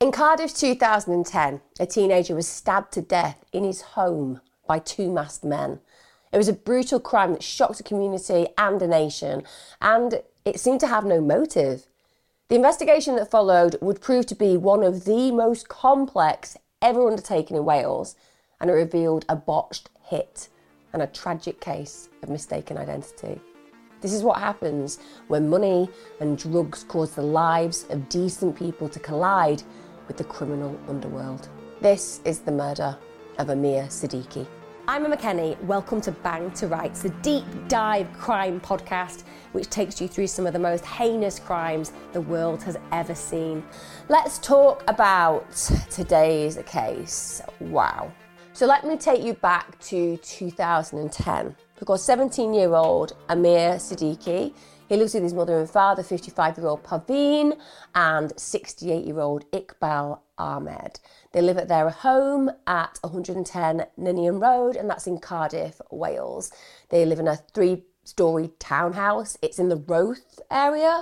In Cardiff 2010, a teenager was stabbed to death in his home by two masked men. It was a brutal crime that shocked the community and the nation, and it seemed to have no motive. The investigation that followed would prove to be one of the most complex ever undertaken in Wales, and it revealed a botched hit and a tragic case of mistaken identity. This is what happens when money and drugs cause the lives of decent people to collide with the criminal underworld. This is the murder of Amir Siddiqui. I'm Emma Kenny. Welcome to Bang to Rights, the deep dive crime podcast which takes you through some of the most heinous crimes the world has ever seen. Let's talk about today's case. Wow. So let me take you back to 2010. Because 17-year-old Amir Siddiqui, he lives with his mother and father, 55-year-old Parveen, and 68-year-old Iqbal Ahmed. They live at their home at 110 Ninian Road, and that's in Cardiff, Wales. They live in a 3-storey townhouse. It's in the Roath area.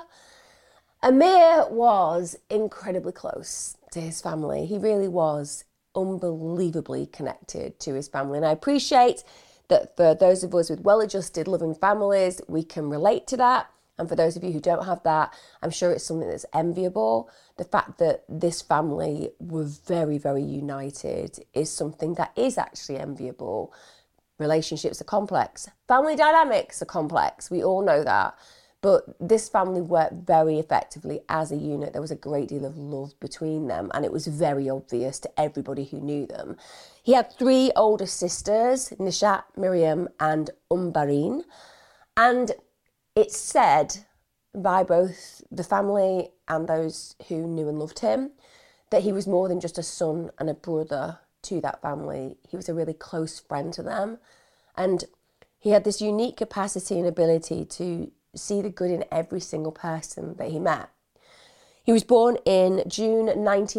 Amir was incredibly close to his family. He really was unbelievably connected to his family. And I appreciate that for those of us with well-adjusted, loving families, we can relate to that. And for those of you who don't have that, I'm sure it's something that's enviable. The fact that this family were very, very united is something that is actually enviable. Relationships are complex. Family dynamics are complex. We all know that. But this family worked very effectively as a unit. There was a great deal of love between them, and it was very obvious to everybody who knew them. He had 3 older sisters, Nishat, Miriam, and Umbareen. And it's said by both the family and those who knew and loved him that he was more than just a son and a brother to that family. He was a really close friend to them. And he had this unique capacity and ability to see the good in every single person that he met. He was born in June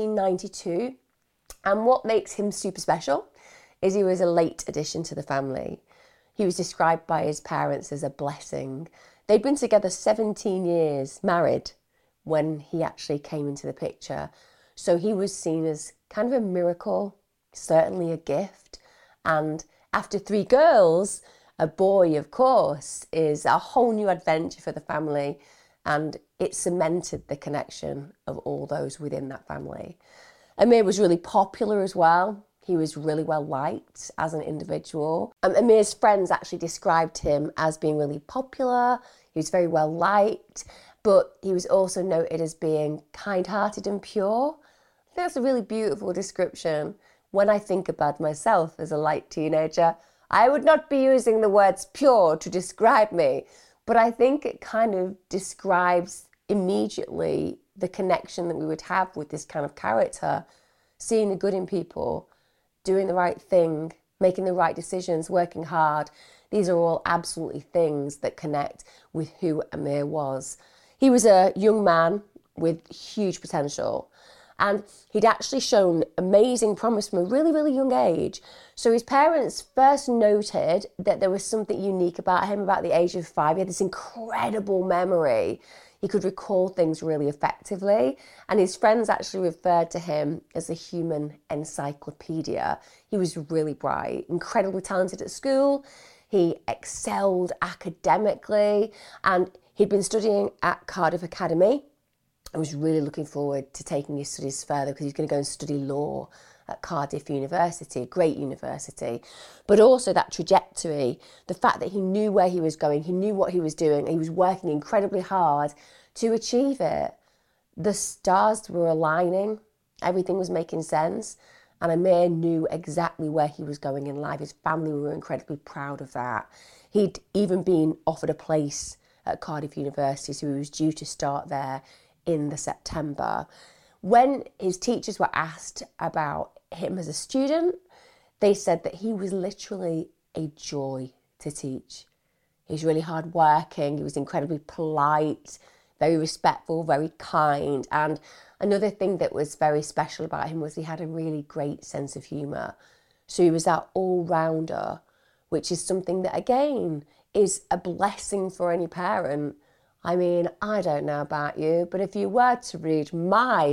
1992, and what makes him super special is he was a late addition to the family. He was described by his parents as a blessing. They'd been together 17 years, married, when he actually came into the picture. So he was seen as kind of a miracle, certainly a gift. And after 3 girls, a boy, of course, is a whole new adventure for the family, and it cemented the connection of all those within that family. Amir was really popular as well. He was really well liked as an individual. Amir's friends actually described him as being really popular. He was very well liked, but he was also noted as being kind-hearted and pure. I think that's a really beautiful description. When I think about myself as a light teenager, I would not be using the words pure to describe me, but I think it kind of describes immediately the connection that we would have with this kind of character, seeing the good in people, doing the right thing, making the right decisions, working hard. These are all absolutely things that connect with who Amir was. He was a young man with huge potential, and he'd actually shown amazing promise from a really, really young age. So his parents first noted that there was something unique about him about the age of 5. He had this incredible memory. He could recall things really effectively. And his friends actually referred to him as a human encyclopedia. He was really bright, incredibly talented at school. He excelled academically, and he'd been studying at Cardiff Academy. I was really looking forward to taking his studies further because he's going to go and study law at Cardiff University, a great university. But also that trajectory, the fact that he knew where he was going, he knew what he was doing, and he was working incredibly hard to achieve it. The stars were aligning, everything was making sense, and Amir knew exactly where he was going in life. His family were incredibly proud of that. He'd even been offered a place at Cardiff University, so he was due to start there in the September. When his teachers were asked about him as a student, they said that he was literally a joy to teach. He was really hardworking, he was incredibly polite, very respectful, very kind. And another thing that was very special about him was he had a really great sense of humour. So he was that all-rounder, which is something that, again, is a blessing for any parent. I mean, I don't know about you, but if you were to read my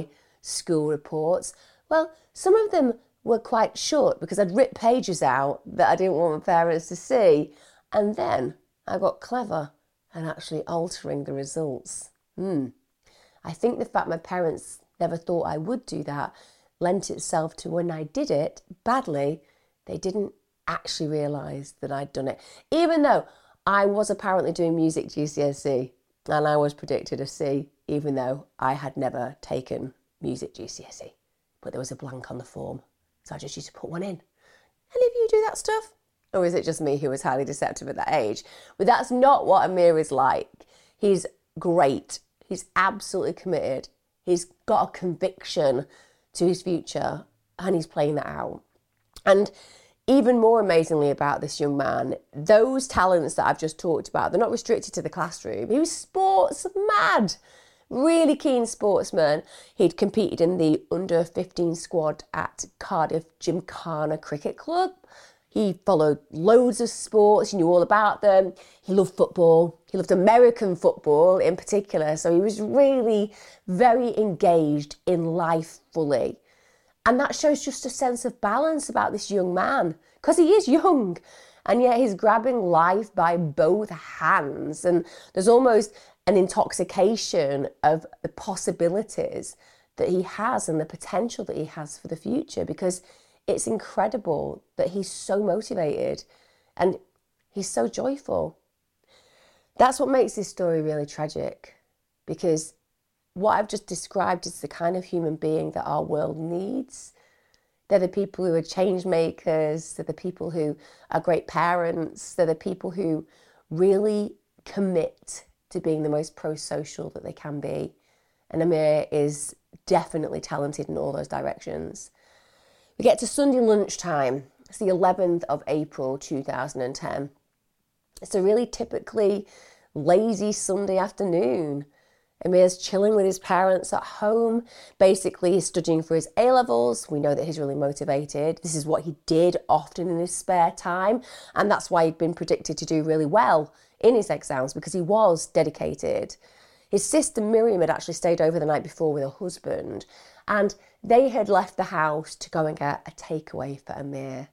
school reports. Well, some of them were quite short because I'd ripped pages out that I didn't want my parents to see. And then I got clever and actually altering the results. I think the fact my parents never thought I would do that lent itself to when I did it badly, they didn't actually realise that I'd done it. Even though I was apparently doing music GCSE and I was predicted a C, even though I had never taken music GCSE. But there was a blank on the form, so I just used to put one in. Any of you do that stuff? Or is it just me who was highly deceptive at that age? But that's not what Amir is like. He's great. He's absolutely committed. He's got a conviction to his future and he's playing that out. And even more amazingly about this young man, those talents that I've just talked about, they're not restricted to the classroom. He was sports mad, really keen sportsman. He'd competed in the under-15 squad at Cardiff Gymkhana Cricket Club. He followed loads of sports, he knew all about them. He loved football. He loved American football in particular. So he was really very engaged in life fully. And that shows just a sense of balance about this young man, because he is young, and yet he's grabbing life by both hands. And there's almost an intoxication of the possibilities that he has and the potential that he has for the future, because it's incredible that he's so motivated and he's so joyful. That's what makes this story really tragic, because what I've just described is the kind of human being that our world needs. They're the people who are change makers. They're the people who are great parents. They're the people who really commit to being the most pro-social that they can be. And Amir is definitely talented in all those directions. We get to Sunday lunchtime. It's the 11th of April 2010. It's a really typically lazy Sunday afternoon. Amir's chilling with his parents at home. Basically, he's studying for his A-levels. We know that he's really motivated. This is what he did often in his spare time. And that's why he'd been predicted to do really well in his exams, because he was dedicated. His sister Miriam had actually stayed over the night before with her husband. And they had left the house to go and get a takeaway for Amir.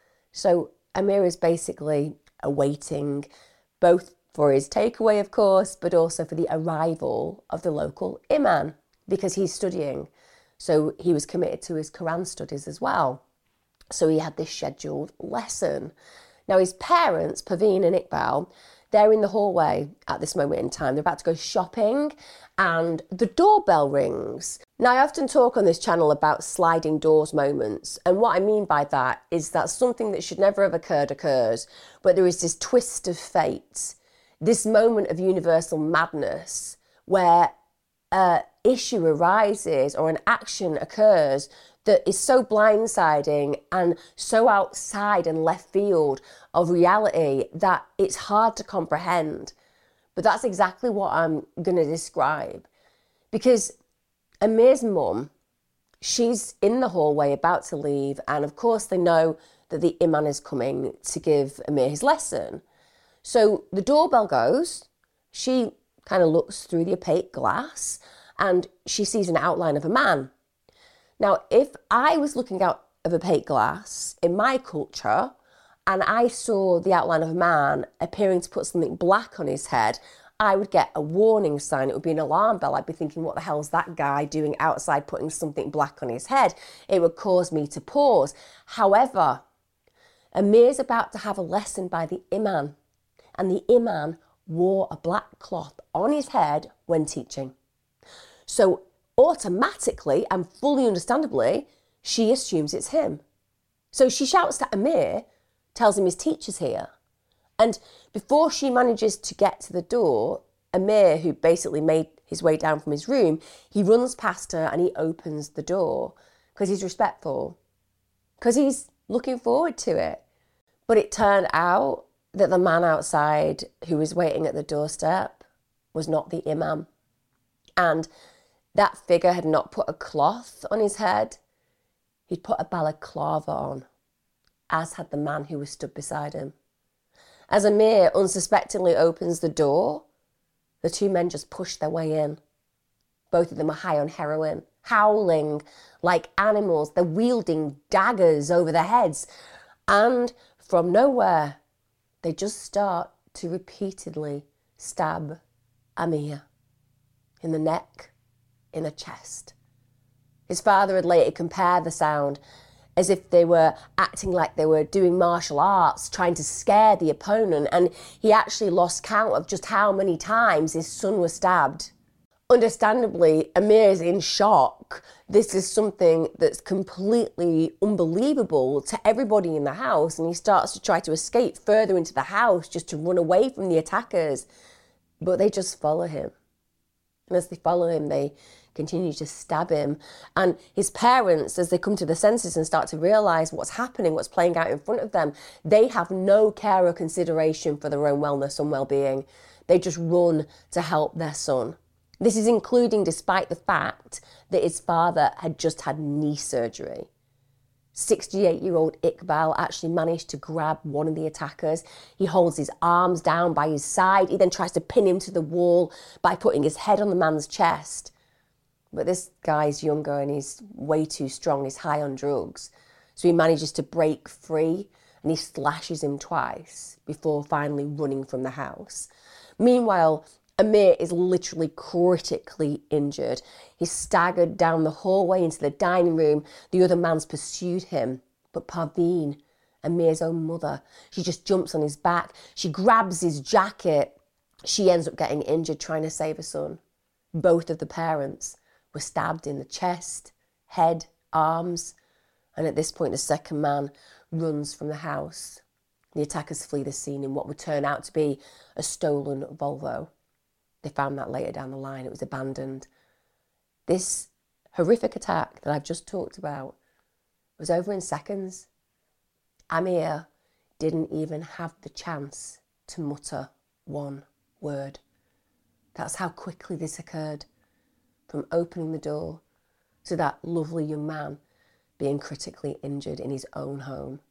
So Amir is basically awaiting both for his takeaway, of course, but also for the arrival of the local imam, because he's studying. So he was committed to his Quran studies as well. So he had this scheduled lesson. Now his parents, Paveen and Iqbal, they're in the hallway at this moment in time. They're about to go shopping and the doorbell rings. Now, I often talk on this channel about sliding doors moments. And what I mean by that is that something that should never have occurred occurs, but there is this twist of fate, this moment of universal madness where an issue arises or an action occurs that is so blindsiding and so outside and left field of reality that it's hard to comprehend. But that's exactly what I'm going to describe. Because Amir's mum, she's in the hallway about to leave, and of course they know that the imam is coming to give Amir his lesson. So the doorbell goes, she kind of looks through the opaque glass and she sees an outline of a man. Now, if I was looking out of opaque glass in my culture and I saw the outline of a man appearing to put something black on his head, I would get a warning sign. It would be an alarm bell. I'd be thinking, what the hell is that guy doing outside putting something black on his head? It would cause me to pause. However, Amir's about to have a lesson by the imam, and the imam wore a black cloth on his head when teaching. So automatically and fully understandably, she assumes it's him. So she shouts to Amir, tells him his teacher's here. And before she manages to get to the door, Amir, who basically made his way down from his room, he runs past her and he opens the door because he's respectful, because he's looking forward to it. But it turned out that the man outside who was waiting at the doorstep was not the imam. And that figure had not put a cloth on his head. He'd put a balaclava on, as had the man who was stood beside him. As Amir unsuspectingly opens the door, the two men just push their way in. Both of them are high on heroin. howling like animals. They're wielding daggers over their heads. And from nowhere, they just start to repeatedly stab Amir in the neck, in the chest. His father had later compared the sound as if they were acting like they were doing martial arts, trying to scare the opponent, and he actually lost count of just how many times his son was stabbed. Understandably, Amir is in shock. This is something that's completely unbelievable to everybody in the house, and he starts to try to escape further into the house just to run away from the attackers, but they just follow him. And as they follow him, they continue to stab him. And his parents, as they come to the senses and start to realise what's happening, what's playing out in front of them, they have no care or consideration for their own wellness and well-being. They just run to help their son. This is including despite the fact that his father had just had knee surgery. 68-year-old Iqbal actually managed to grab one of the attackers. He holds his arms down by his side. He then tries to pin him to the wall by putting his head on the man's chest. But this guy's younger and he's way too strong. He's high on drugs. So he manages to break free and he slashes him twice before finally running from the house. Meanwhile, Amir is literally critically injured. He's staggered down the hallway into the dining room. The other man's pursued him. But Parveen, Amir's own mother, she just jumps on his back. She grabs his jacket. She ends up getting injured trying to save her son. Both of the parents were stabbed in the chest, head, arms. And at this point, the second man runs from the house. The attackers flee the scene in what would turn out to be a stolen Volvo. They found that later down the line. It was abandoned. This horrific attack that I've just talked about was over in seconds. Amir didn't even have the chance to mutter one word. That's how quickly this occurred. From opening the door to that lovely young man being critically injured in his own home.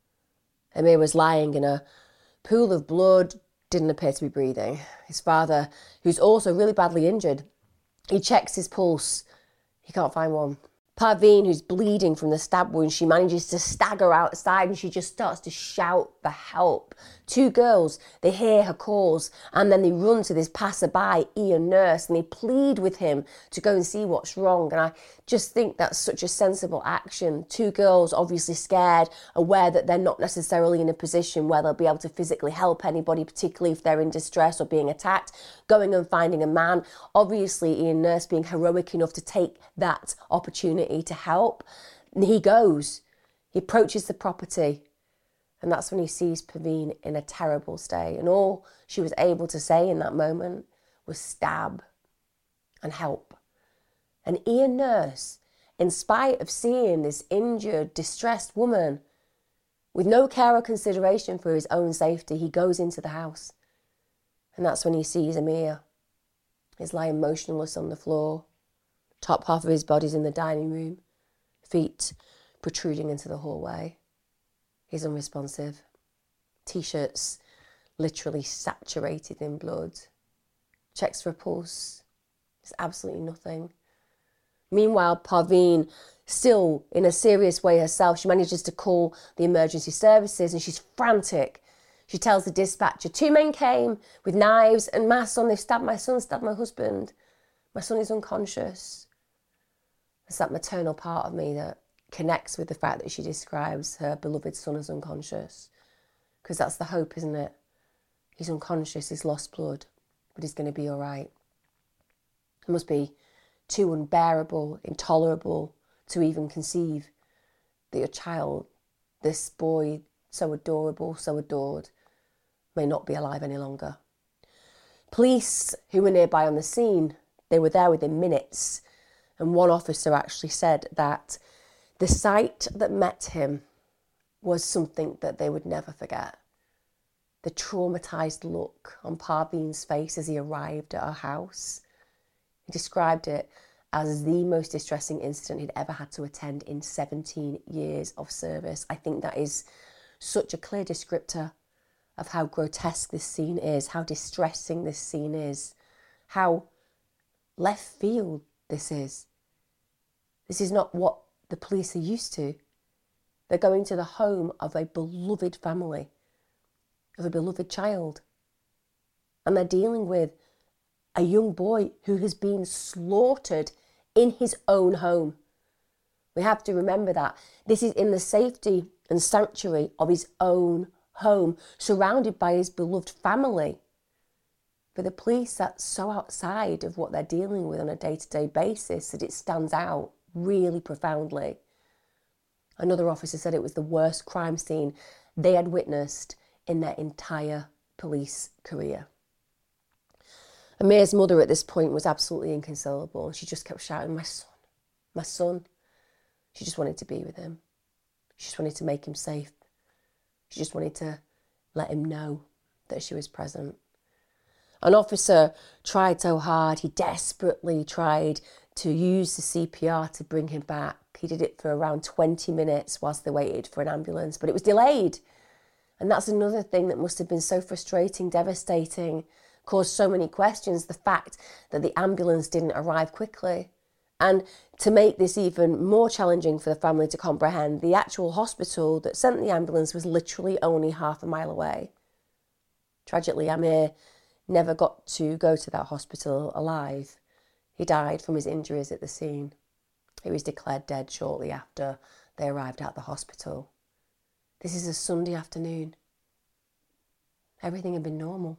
Amir was lying in a pool of blood, didn't appear to be breathing. His father, who's also really badly injured, he checks his pulse. He can't find one. Parveen, who's bleeding from the stab wound, she manages to stagger outside and she just starts to shout for help. Two girls, they hear her calls and then they run to this passerby, Ian Nurse, and they plead with him to go and see what's wrong. And I just think that's such a sensible action. Two girls obviously scared, aware that they're not necessarily in a position where they'll be able to physically help anybody, particularly if they're in distress or being attacked, going and finding a man. Obviously, Ian Nurse being heroic enough to take that opportunity to help. And he goes, he approaches the property, and that's when he sees Parveen in a terrible state. And all she was able to say in that moment was stab and help. And Ian Nurse, in spite of seeing this injured, distressed woman, with no care or consideration for his own safety, he goes into the house. And that's when he sees Amir. He's lying motionless on the floor. Top half of his body's in the dining room, feet protruding into the hallway. He's unresponsive. T-shirts literally saturated in blood. Checks for a pulse. There's absolutely nothing. Meanwhile, Parveen, still in a serious way herself, she manages to call the emergency services and she's frantic. She tells the dispatcher, 2 men came with knives and masks on. They've stabbed my son, stabbed my husband. My son is unconscious. It's that maternal part of me that connects with the fact that she describes her beloved son as unconscious. Because that's the hope, isn't it? He's unconscious, he's lost blood, but he's going to be all right. It must be too unbearable, intolerable to even conceive that your child, this boy, so adorable, so adored, may not be alive any longer. Police who were nearby on the scene, they were there within minutes. And one officer actually said that the sight that met him was something that they would never forget. The traumatised look on Parveen's face as he arrived at our house. He described it as the most distressing incident he'd ever had to attend in 17 years of service. I think that is such a clear descriptor of how grotesque this scene is, how distressing this scene is, how left field this is. This is not what the police are used to. They're going to the home of a beloved family, of a beloved child. And they're dealing with a young boy who has been slaughtered in his own home. We have to remember that. This is in the safety and sanctuary of his own home, surrounded by his beloved family. For the police, that's so outside of what they're dealing with on a day-to-day basis that it stands out really profoundly. Another officer said it was the worst crime scene they had witnessed in their entire police career. Amir's mother at this point was absolutely inconsolable. She just kept shouting, my son, my son. She just wanted to be with him. She just wanted to make him safe. She just wanted to let him know that she was present. An officer tried so hard, he desperately tried to use the CPR to bring him back. He did it for around 20 minutes whilst they waited for an ambulance, but it was delayed. And that's another thing that must have been so frustrating, devastating, caused so many questions, the fact that the ambulance didn't arrive quickly. And to make this even more challenging for the family to comprehend, the actual hospital that sent the ambulance was literally only half a mile away. Tragically, Amir never got to go to that hospital alive. He died from his injuries at the scene. He was declared dead shortly after they arrived at the hospital. This is a Sunday afternoon. Everything had been normal.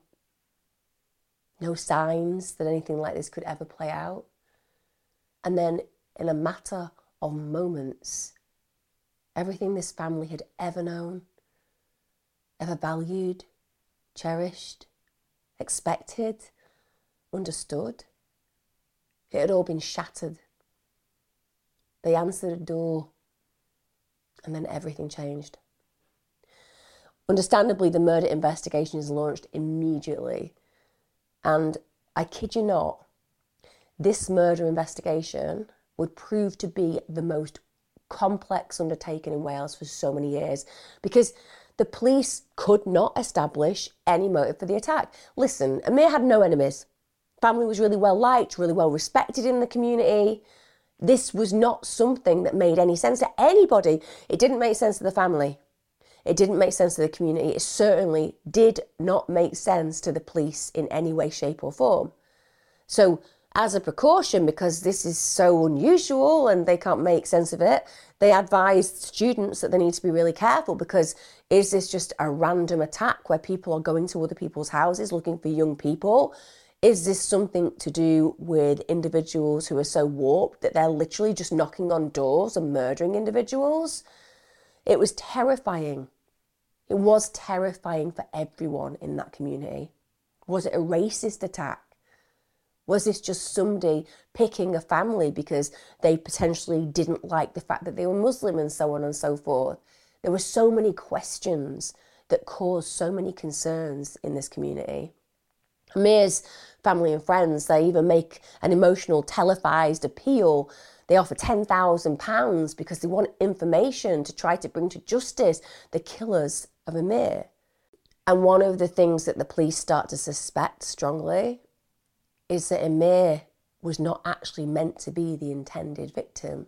No signs that anything like this could ever play out. And then, in a matter of moments, everything this family had ever known, ever valued, cherished, expected, understood, it had all been shattered. They answered a door, and then everything changed. Understandably, the murder investigation is launched immediately. And I kid you not, this murder investigation would prove to be the most complex undertaking in Wales for so many years, because the police could not establish any motive for the attack. Listen, Amir had no enemies. Family was really well liked, really well respected in the community. This was not something that made any sense to anybody. It didn't make sense to the family. It didn't make sense to the community. It certainly did not make sense to the police in any way, shape or form. So as a precaution, because this is so unusual and they can't make sense of it, they advised students that they need to be really careful, because is this just a random attack where people are going to other people's houses looking for young people? Is this something to do with individuals who are so warped that they're literally just knocking on doors and murdering individuals? It was terrifying. It was terrifying for everyone in that community. Was it a racist attack? Was this just somebody picking a family because they potentially didn't like the fact that they were Muslim and so on and so forth? There were so many questions that caused so many concerns in this community. Amir's family and friends, they even make an emotional televised appeal. They offer £10,000 because they want information to try to bring to justice the killers of Amir. And one of the things that the police start to suspect strongly is that Amir was not actually meant to be the intended victim.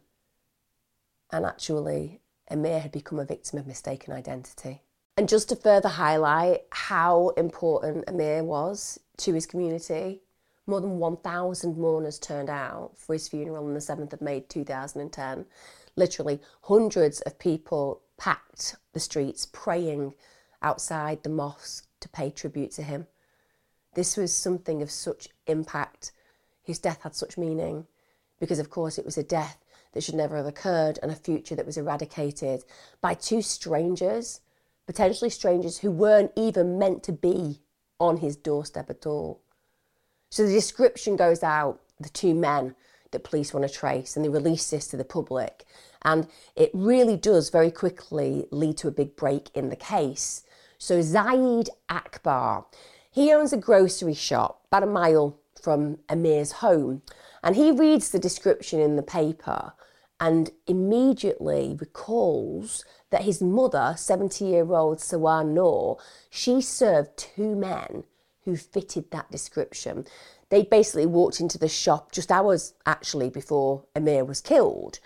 And actually, Amir had become a victim of mistaken identity. And just to further highlight how important Amir was to his community, more than 1,000 mourners turned out for his funeral on the 7th of May 2010. Literally hundreds of people packed the streets praying outside the mosque to pay tribute to him. This was something of such impact. His death had such meaning because, of course, it was a death that should never have occurred and a future that was eradicated by two strangers, potentially strangers who weren't even meant to be on his doorstep at all. So the description goes out, the two men that police want to trace, and they release this to the public. And it really does very quickly lead to a big break in the case. So Zaid Akbar, he owns a grocery shop about a mile from Amir's home. And he reads the description in the paper and immediately recalls that his mother, 70-year-old Sawar Noor, she served two men who fitted that description. They basically walked into the shop just hours actually before Amir was killed.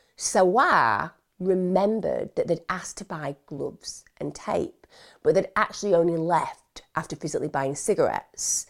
Sawar remembered that they'd asked to buy gloves and tape, but they'd actually only left after physically buying cigarettes.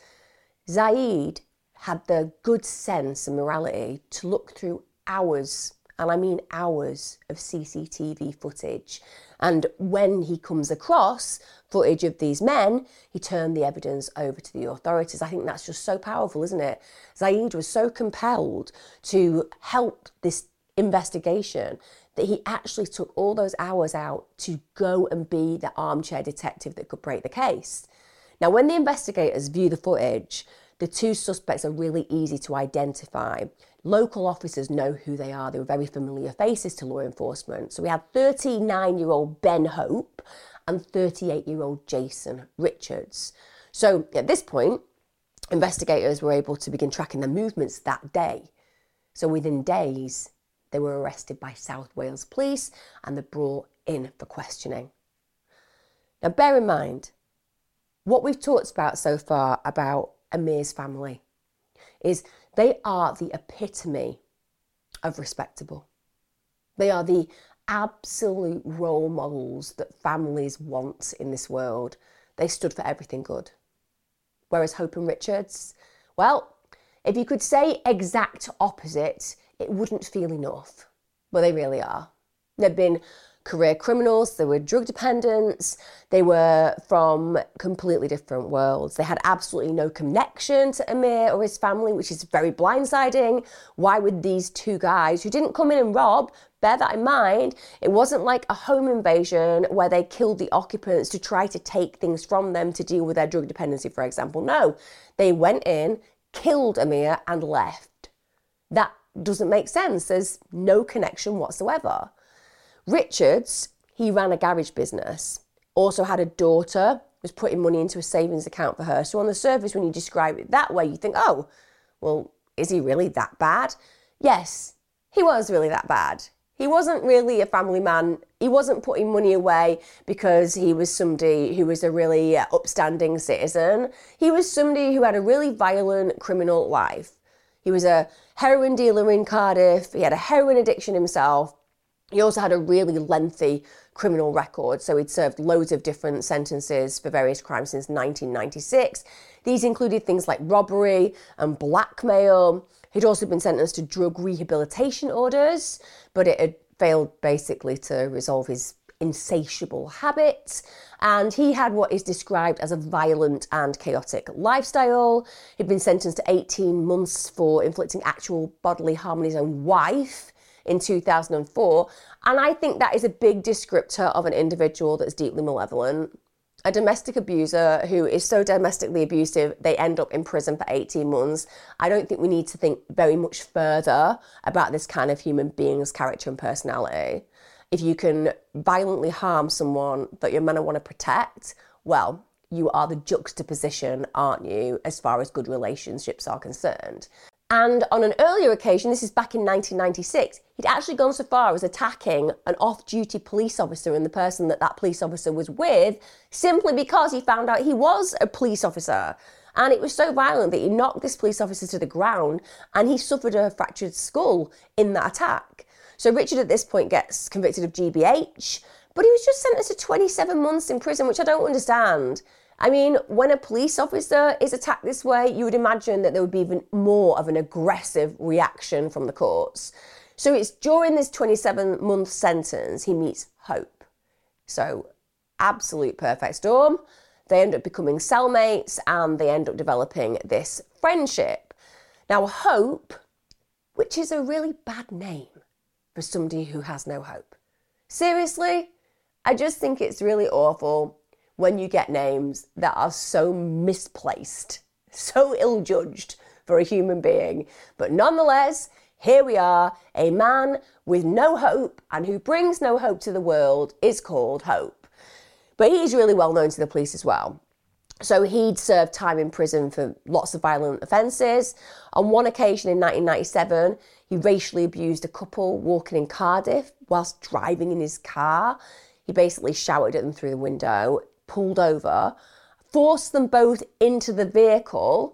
Zaid had the good sense and morality to look through hours, and I mean hours, of CCTV footage. And when he comes across footage of these men, he turned the evidence over to the authorities. I think that's just so powerful, isn't it? Zaid was so compelled to help this investigation that he actually took all those hours out to go and be the armchair detective that could break the case. Now, when the investigators view the footage, the two suspects are really easy to identify. Local officers know who they are. They were very familiar faces to law enforcement. So we had 39-year-old Ben Hope and 38-year-old Jason Richards. So at this point, investigators were able to begin tracking their movements that day. So within days, they were arrested by South Wales Police and they're brought in for questioning. Now bear in mind, what we've talked about so far about Amir's family is they are the epitome of respectable. They are the absolute role models that families want in this world. They stood for everything good. Whereas Hope and Richards, well, if you could say exact opposite, it wouldn't feel enough. But they really are. They've been career criminals, they were drug dependents, they were from completely different worlds. They had absolutely no connection to Amir or his family, which is very blindsiding. Why would these two guys who didn't come in and rob, bear that in mind, it wasn't like a home invasion where they killed the occupants to try to take things from them to deal with their drug dependency, for example. No, they went in, killed Amir and left. That doesn't make sense. There's no connection whatsoever. Richards, he ran a garage business, also had a daughter, was putting money into a savings account for her. So on the surface, when you describe it that way, you think, oh, well, is he really that bad? Yes, he was really that bad. He wasn't really a family man. He wasn't putting money away because he was somebody who was a really upstanding citizen. He was somebody who had a really violent criminal life. He was a heroin dealer in Cardiff. He had a heroin addiction himself. He also had a really lengthy criminal record, so he'd served loads of different sentences for various crimes since 1996. These included things like robbery and blackmail. He'd also been sentenced to drug rehabilitation orders, but it had failed basically to resolve his insatiable habits. And he had what is described as a violent and chaotic lifestyle. He'd been sentenced to 18 months for inflicting actual bodily harm on his own wife in 2004, and I think that is a big descriptor of an individual that's deeply malevolent. A domestic abuser who is so domestically abusive, they end up in prison for 18 months. I don't think we need to think very much further about this kind of human being's character and personality. If you can violently harm someone that your men want to protect, well, you are the juxtaposition, aren't you, as far as good relationships are concerned. And on an earlier occasion, this is back in 1996, he'd actually gone so far as attacking an off-duty police officer and the person that police officer was with, simply because he found out he was a police officer. And it was so violent that he knocked this police officer to the ground and he suffered a fractured skull in that attack. So Richard at this point gets convicted of GBH, but he was just sentenced to 27 months in prison, which I don't understand. I mean, when a police officer is attacked this way, you would imagine that there would be even more of an aggressive reaction from the courts. So it's during this 27-month sentence he meets Hope. So absolute perfect storm. They end up becoming cellmates and they end up developing this friendship. Now Hope, which is a really bad name for somebody who has no hope. Seriously, I just think it's really awful when you get names that are so misplaced, so ill-judged for a human being. But nonetheless, here we are, a man with no hope and who brings no hope to the world is called Hope. But he's really well known to the police as well. So he'd served time in prison for lots of violent offences. On one occasion in 1997, he racially abused a couple walking in Cardiff whilst driving in his car. He basically shouted at them through the window, pulled over, forced them both into the vehicle,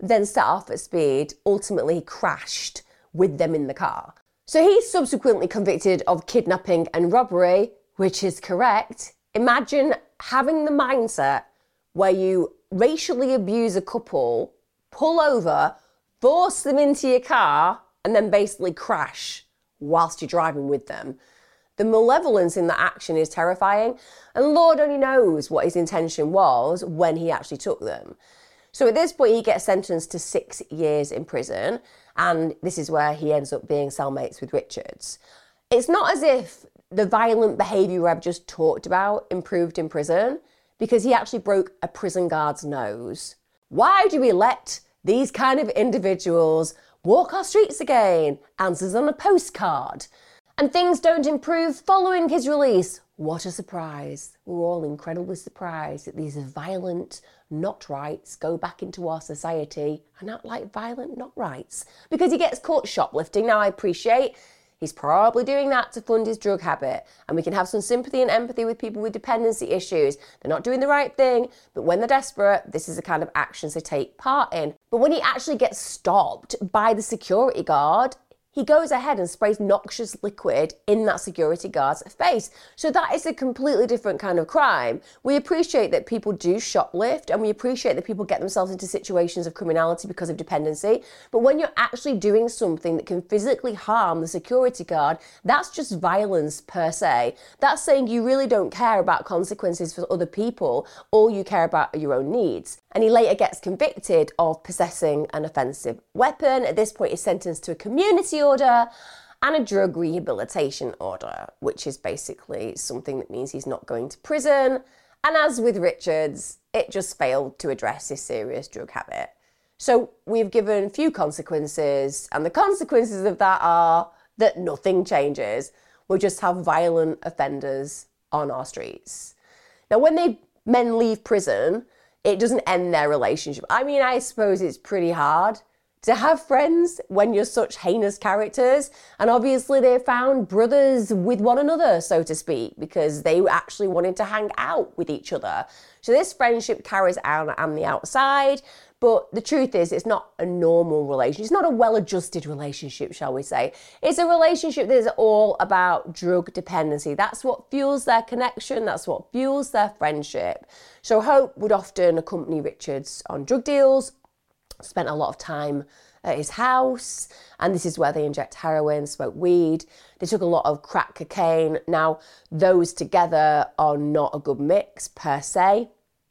then set off at speed, ultimately crashed with them in the car. So he's subsequently convicted of kidnapping and robbery, which is correct. Imagine having the mindset where you racially abuse a couple, pull over, force them into your car, and then basically crash whilst you're driving with them. The malevolence in that action is terrifying, and Lord only knows what his intention was when he actually took them. So at this point, he gets sentenced to 6 years in prison, and this is where he ends up being cellmates with Richards. It's not as if the violent behaviour I've just talked about improved in prison, because he actually broke a prison guard's nose. Why do we let these kind of individuals walk our streets again? Answers on a postcard. And things don't improve following his release. What a surprise. We're all incredibly surprised that these violent not-rights go back into our society and act like violent not-rights. Because he gets caught shoplifting. Now, I appreciate he's probably doing that to fund his drug habit. And we can have some sympathy and empathy with people with dependency issues. They're not doing the right thing, but when they're desperate, this is the kind of actions they take part in. But when he actually gets stopped by the security guard, he goes ahead and sprays noxious liquid in that security guard's face. So that is a completely different kind of crime. We appreciate that people do shoplift, and we appreciate that people get themselves into situations of criminality because of dependency. But when you're actually doing something that can physically harm the security guard, that's just violence per se. That's saying you really don't care about consequences for other people. All you care about are your own needs. And he later gets convicted of possessing an offensive weapon. At this point, he's sentenced to a community order and a drug rehabilitation order, which is basically something that means he's not going to prison. And as with Richards, it just failed to address his serious drug habit. So we've given few consequences, and the consequences of that are that nothing changes. We'll just have violent offenders on our streets. Now, when men leave prison, it doesn't end their relationship. I mean, I suppose it's pretty hard to have friends when you're such heinous characters. And obviously they found brothers with one another, so to speak, because they actually wanted to hang out with each other. So this friendship carries on the outside. But the truth is, it's not a normal relationship. It's not a well-adjusted relationship, shall we say. It's a relationship that is all about drug dependency. That's what fuels their connection. That's what fuels their friendship. So Hope would often accompany Richards on drug deals, spent a lot of time at his house, and this is where they inject heroin, smoke weed. They took a lot of crack cocaine. Now, those together are not a good mix per se.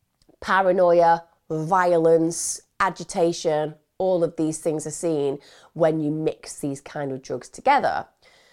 Paranoia, violence, agitation, all of these things are seen when you mix these kind of drugs together.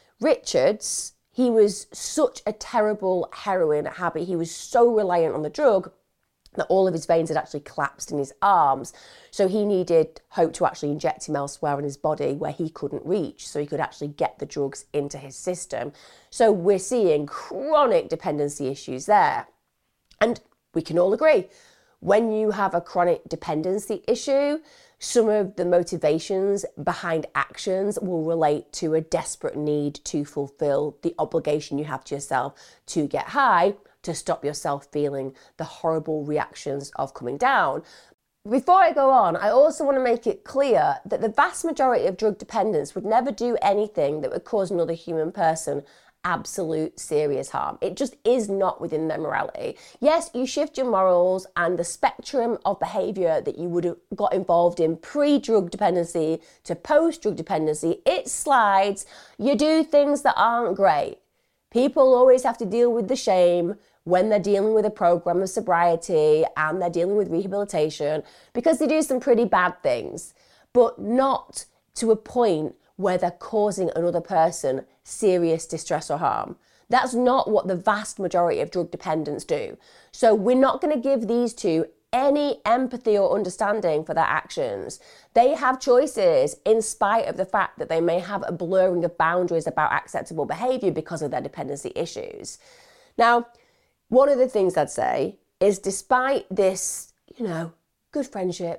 Richards, he was such a terrible heroin habit. He was so reliant on the drug that all of his veins had actually collapsed in his arms. So he needed Hope to actually inject him elsewhere in his body where he couldn't reach, so he could actually get the drugs into his system. So we're seeing chronic dependency issues there. And we can all agree, when you have a chronic dependency issue, some of the motivations behind actions will relate to a desperate need to fulfill the obligation you have to yourself to get high, to stop yourself feeling the horrible reactions of coming down. Before I go on, I also want to make it clear that the vast majority of drug dependents would never do anything that would cause another human person absolute serious harm. It just is not within their morality. Yes, you shift your morals, and the spectrum of behaviour that you would have got involved in pre-drug dependency to post-drug dependency, it slides. You do things that aren't great. People always have to deal with the shame when they're dealing with a program of sobriety and they're dealing with rehabilitation, because they do some pretty bad things, but not to a point where they're causing another person serious distress or harm. That's not what the vast majority of drug dependents do. So we're not going to give these two any empathy or understanding for their actions. They have choices in spite of the fact that they may have a blurring of boundaries about acceptable behaviour because of their dependency issues. Now, one of the things I'd say is, despite this, good friendship,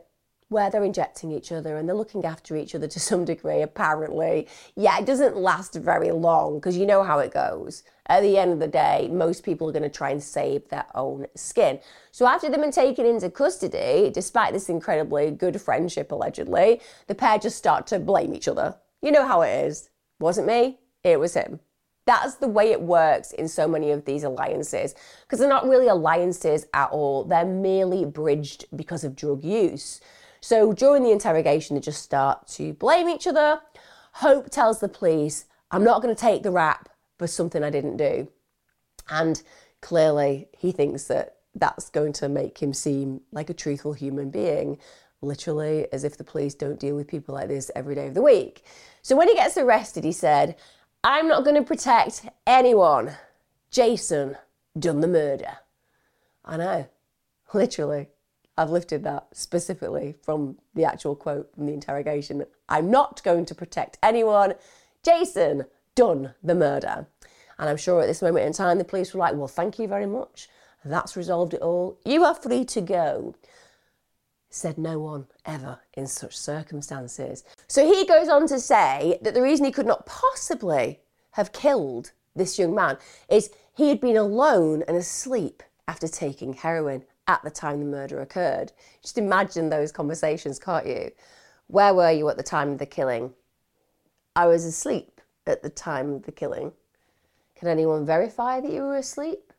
where they're injecting each other and they're looking after each other to some degree, apparently. Yeah, it doesn't last very long because you know how it goes. At the end of the day, most people are going to try and save their own skin. So after they've been taken into custody, despite this incredibly good friendship, allegedly, the pair just start to blame each other. You know how it is. Wasn't me, it was him. That's the way it works in so many of these alliances, because they're not really alliances at all. They're merely bridged because of drug use. So during the interrogation, they just start to blame each other. Hope tells the police, I'm not going to take the rap for something I didn't do. And clearly he thinks that that's going to make him seem like a truthful human being, literally as if the police don't deal with people like this every day of the week. So when he gets arrested, he said, I'm not going to protect anyone. Jason done the murder. I know, literally. I've lifted that specifically from the actual quote from the interrogation. I'm not going to protect anyone. Jason done the murder. And I'm sure at this moment in time, the police were like, well, thank you very much. That's resolved it all. You are free to go. Said no one ever in such circumstances. So he goes on to say that the reason he could not possibly have killed this young man is he had been alone and asleep after taking heroin at the time the murder occurred. Just imagine those conversations, can't you? Where were you at the time of the killing? I was asleep at the time of the killing. Can anyone verify that you were asleep?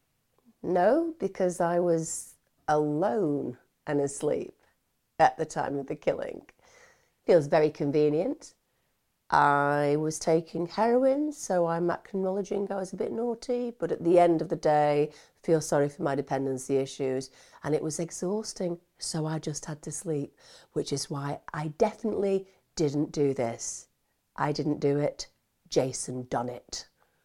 No, because I was alone and asleep at the time of the killing. Feels very convenient. I was taking heroin, so I'm acknowledging I was a bit naughty, but at the end of the day, feel sorry for my dependency issues, and it was exhausting, so I just had to sleep, which is why I definitely didn't do this. I didn't do it. Jason done it.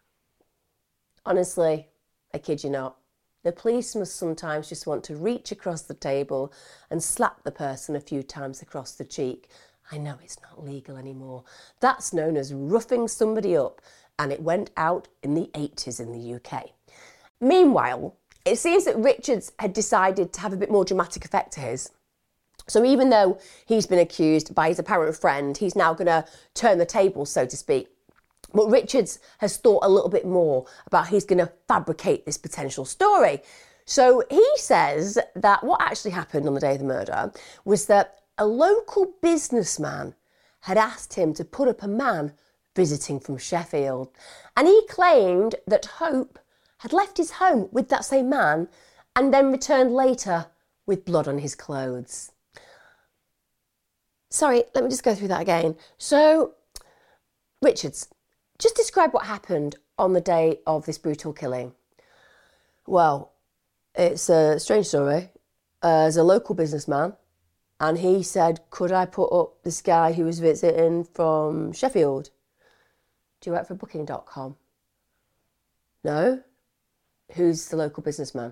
Honestly, I kid you not. The police must sometimes just want to reach across the table and slap the person a few times across the cheek. I know it's not legal anymore. That's known as roughing somebody up, and it went out in the 80s in the UK. Meanwhile, it seems that Richards had decided to have a bit more dramatic effect to his. So even though he's been accused by his apparent friend, he's now going to turn the tables, so to speak. But Richards has thought a little bit more about he's going to fabricate this potential story. So he says that what actually happened on the day of the murder was that a local businessman had asked him to put up a man visiting from Sheffield. And he claimed that Hope had left his home with that same man and then returned later with blood on his clothes. Sorry, let me just go through that again. So, Richards, just describe what happened on the day of this brutal killing. Well, it's a strange story. There's a local businessman, and he said, could I put up this guy who was visiting from Sheffield? Do you work for Booking.com? No? Who's the local businessman?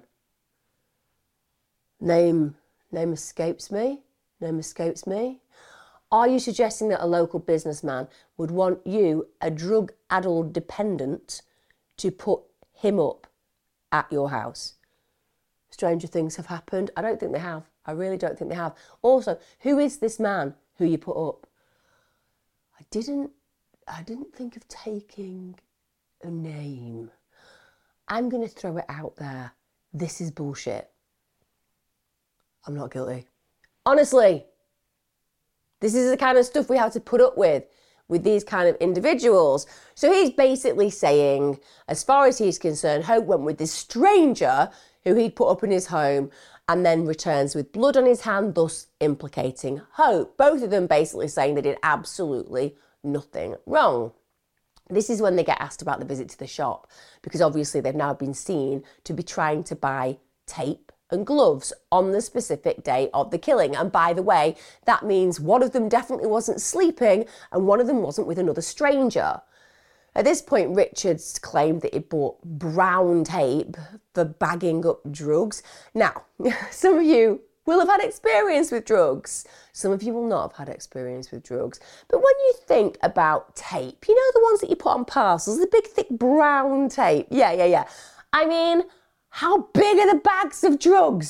Name escapes me. Name escapes me. Are you suggesting that a local businessman would want you, a drug-addled dependent, to put him up at your house? Stranger things have happened. I don't think they have. I really don't think they have. Also, who is this man who you put up? I didn't think of taking a name. I'm going to throw it out there. This is bullshit. I'm not guilty. Honestly. This is the kind of stuff we have to put up with these kind of individuals. So he's basically saying, as far as he's concerned, Hope went with this stranger who he'd put up in his home and then returns with blood on his hand, thus implicating Hope. Both of them basically saying they did absolutely nothing wrong. This is when they get asked about the visit to the shop, because obviously they've now been seen to be trying to buy tape and gloves on the specific day of the killing. And by the way, that means one of them definitely wasn't sleeping and one of them wasn't with another stranger. At this point, Richards claimed that he bought brown tape for bagging up drugs. Now, some of you will have had experience with drugs. Some of you will not have had experience with drugs. But when you think about tape, you know the ones that you put on parcels, the big thick brown tape. Yeah. I mean, how big are the bags of drugs?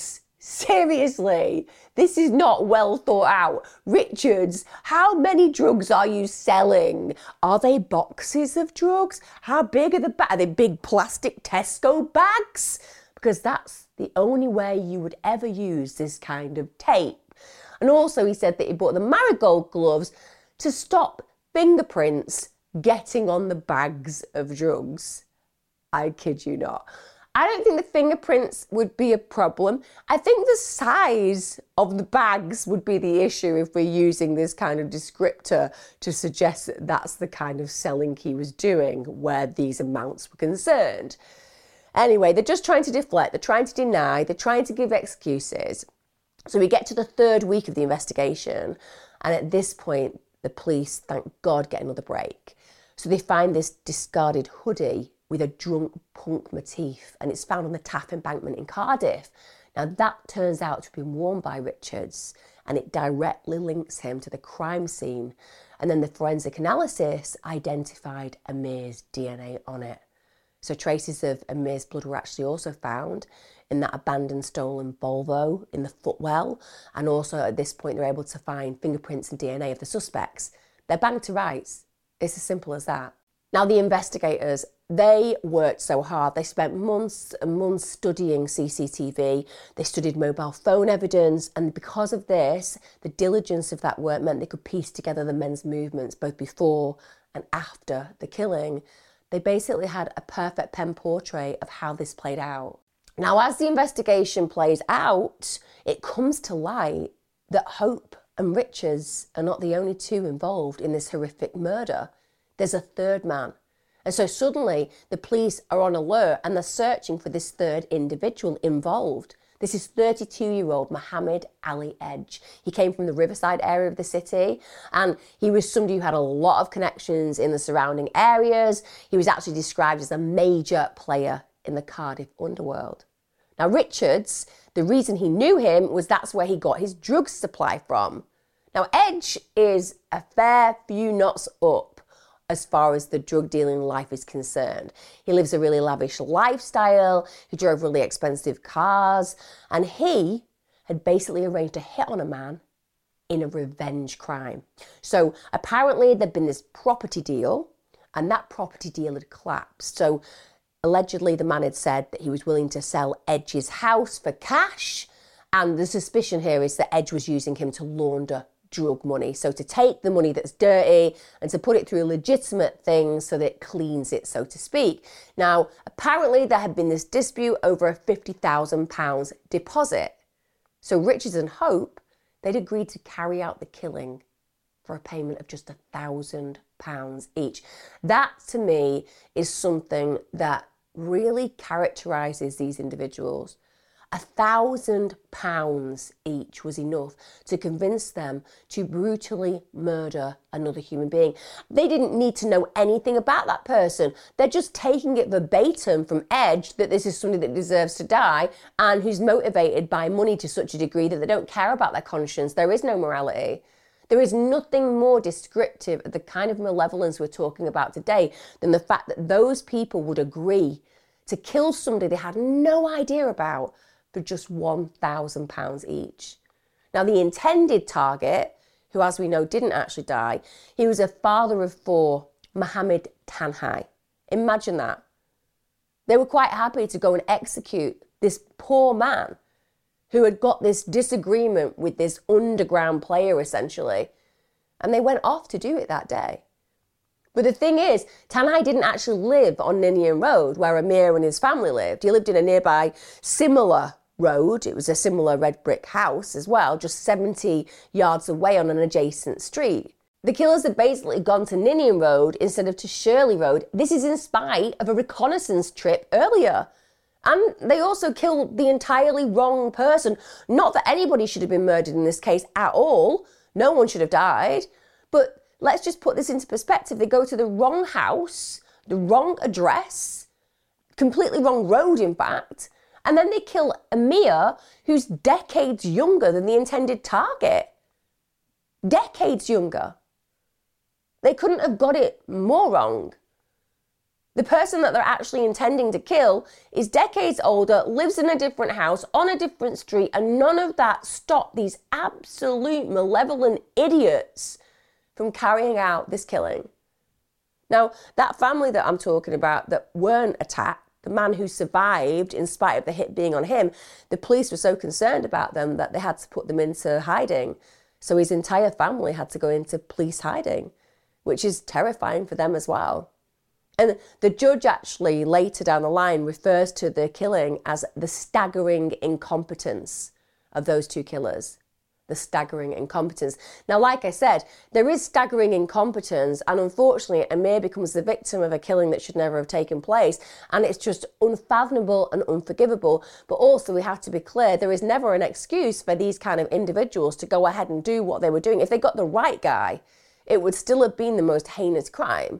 Seriously, this is not well thought out. Richards, how many drugs are you selling? Are they boxes of drugs? How big are the bags? Are they big plastic Tesco bags? Because that's the only way you would ever use this kind of tape. And also he said that he bought the Marigold gloves to stop fingerprints getting on the bags of drugs. I kid you not. I don't think the fingerprints would be a problem. I think the size of the bags would be the issue if we're using this kind of descriptor to suggest that that's the kind of selling he was doing where these amounts were concerned. Anyway, they're just trying to deflect, they're trying to deny, they're trying to give excuses. So we get to the third week of the investigation, and at this point, the police, thank God, get another break. So they find this discarded hoodie with a drunk punk motif, and it's found on the Taff embankment in Cardiff. Now that turns out to have been worn by Richards, and it directly links him to the crime scene. And then the forensic analysis identified Amir's DNA on it. So traces of Amir's blood were actually also found in that abandoned stolen Volvo in the footwell, and also at this point they're able to find fingerprints and DNA of the suspects. They're banged to rights. It's as simple as that. Now the investigators, they worked so hard. They spent months and months studying CCTV. They studied mobile phone evidence. And because of this, the diligence of that work meant they could piece together the men's movements both before and after the killing. They basically had a perfect pen portrait of how this played out. Now, as the investigation plays out, it comes to light that Hope and Richards are not the only two involved in this horrific murder. There's a third man. And so suddenly the police are on alert and they're searching for this third individual involved. This is 32-year-old Mohammed Ali Edge. He came from the Riverside area of the city, and he was somebody who had a lot of connections in the surrounding areas. He was actually described as a major player in the Cardiff underworld. Now Richards, the reason he knew him was that's where he got his drug supply from. Now Edge is a fair few knots up as far as the drug dealing life is concerned. He lives a really lavish lifestyle, he drove really expensive cars, and he had basically arranged a hit on a man in a revenge crime. So apparently there'd been this property deal, and that property deal had collapsed. So allegedly the man had said that he was willing to sell Edge's house for cash, and the suspicion here is that Edge was using him to launder drug money. So to take the money that's dirty and to put it through legitimate things so that it cleans it, so to speak. Now, apparently there had been this dispute over a £50,000 deposit. So Richards and Hope, they'd agreed to carry out the killing for a payment of just £1,000 each. That, to me, is something that really characterises these individuals. £1,000 each was enough to convince them to brutally murder another human being. They didn't need to know anything about that person. They're just taking it verbatim from Edge that this is somebody that deserves to die and who's motivated by money to such a degree that they don't care about their conscience. There is no morality. There is nothing more descriptive of the kind of malevolence we're talking about today than the fact that those people would agree to kill somebody they had no idea about for just £1,000 each. Now, the intended target, who as we know didn't actually die, he was a father of four, Mohammed Tanhai. Imagine that. They were quite happy to go and execute this poor man who had got this disagreement with this underground player, essentially. And they went off to do it that day. But the thing is, Tanhai didn't actually live on Ninian Road, where Amir and his family lived. He lived in a nearby similar road. It was a similar red brick house as well, just 70 yards away on an adjacent street. The killers had basically gone to Ninian Road instead of to Shirley Road. This is in spite of a reconnaissance trip earlier. And they also killed the entirely wrong person. Not that anybody should have been murdered in this case at all. No one should have died. But let's just put this into perspective. They go to the wrong house, the wrong address, completely wrong road, in fact. And then they kill Amir, who's decades younger than the intended target. Decades younger. They couldn't have got it more wrong. The person that they're actually intending to kill is decades older, lives in a different house, on a different street, and none of that stopped these absolute malevolent idiots from carrying out this killing. Now, that family that I'm talking about that weren't attacked, the man who survived in spite of the hit being on him, the police were so concerned about them that they had to put them into hiding. So his entire family had to go into police hiding, which is terrifying for them as well. And the judge actually later down the line refers to the killing as the staggering incompetence of those two killers. The staggering incompetence. Now, like I said, there is staggering incompetence, and unfortunately, Amir becomes the victim of a killing that should never have taken place, and it's just unfathomable and unforgivable. But also, we have to be clear, there is never an excuse for these kind of individuals to go ahead and do what they were doing. If they got the right guy, it would still have been the most heinous crime.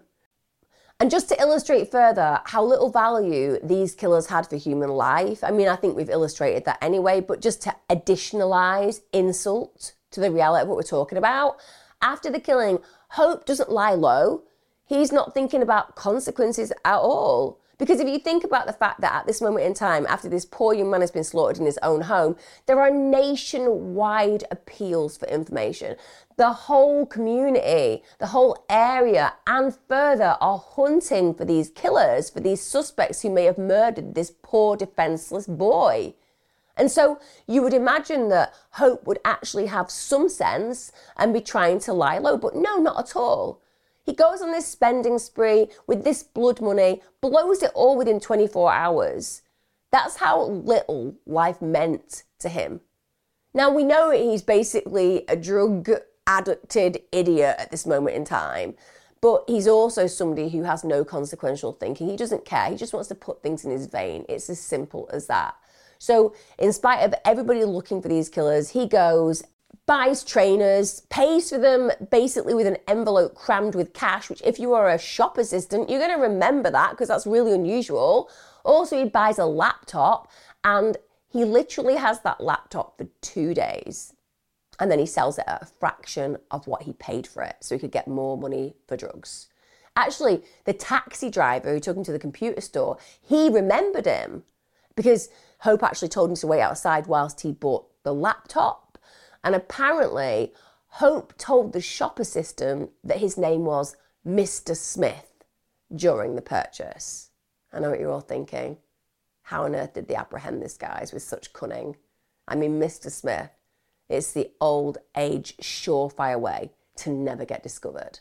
And just to illustrate further how little value these killers had for human life, I mean, I think we've illustrated that anyway, but just to additionalize insult to the reality of what we're talking about, after the killing, Hope doesn't lie low. He's not thinking about consequences at all. Because if you think about the fact that at this moment in time, after this poor young man has been slaughtered in his own home, there are nationwide appeals for information. The whole community, the whole area and further are hunting for these killers, for these suspects who may have murdered this poor defenseless boy. And so you would imagine that Hope would actually have some sense and be trying to lie low, but no, not at all. He goes on this spending spree with this blood money, blows it all within 24 hours. That's how little life meant to him. Now, we know he's basically a drug-addicted idiot at this moment in time, but he's also somebody who has no consequential thinking. He doesn't care. He just wants to put things in his vein. It's as simple as that. So in spite of everybody looking for these killers, he goes, buys trainers, pays for them basically with an envelope crammed with cash, which if you are a shop assistant, you're going to remember that because that's really unusual. Also, he buys a laptop and he literally has that laptop for 2 days. And then he sells it at a fraction of what he paid for it so he could get more money for drugs. Actually, the taxi driver who took him to the computer store, he remembered him because Hope actually told him to wait outside whilst he bought the laptop. And apparently, Hope told the shop assistant that his name was Mr. Smith during the purchase. I know what you're all thinking. How on earth did they apprehend this guy with such cunning? I mean, Mr. Smith, it's the old age surefire way to never get discovered.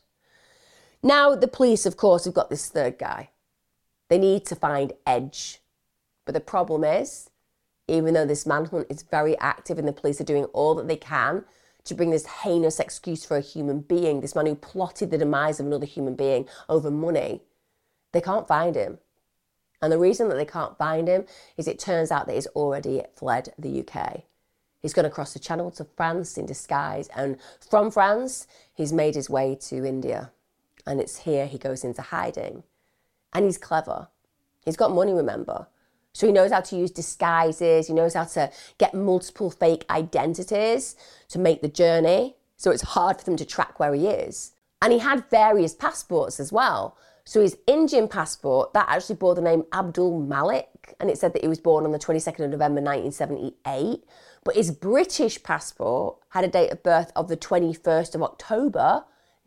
Now, the police, of course, have got this third guy. They need to find Edge. But the problem is, even though this manhunt is very active and the police are doing all that they can to bring this heinous excuse for a human being, this man who plotted the demise of another human being over money, they can't find him. And the reason that they can't find him is it turns out that he's already fled the UK. He's gone across the channel to France in disguise, and from France, he's made his way to India. And it's here he goes into hiding. And he's clever. He's got money, remember? So he knows how to use disguises, he knows how to get multiple fake identities to make the journey, so it's hard for them to track where he is. And he had various passports as well. So his Indian passport, that actually bore the name Abdul Malik, and it said that he was born on the 22nd of November 1978. But his British passport had a date of birth of the 21st of October